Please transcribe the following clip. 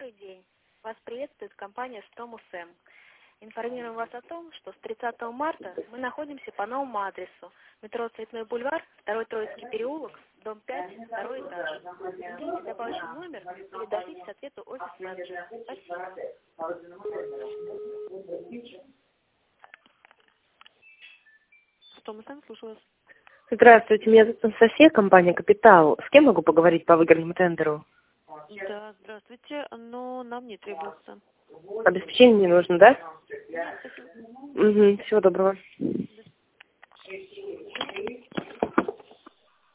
Добрый день. Вас приветствует компания «Стомус-М». Информируем вас о том, что с 30 марта мы находимся по новому адресу. Метро Цветной бульвар, 2-й Троицкий переулок, дом 5, 2-й этаж. Наберите добавочный номер или дождитесь ответа офис менеджера. Спасибо. Стомус-М, слушаю вас. Здравствуйте, меня зовут Анастасия, компания «Капитал». С кем могу поговорить по выигранному тендеру? Да, здравствуйте, но нам не требуется. Обеспечение не нужно, да? Нет, спасибо. Угу, всего доброго.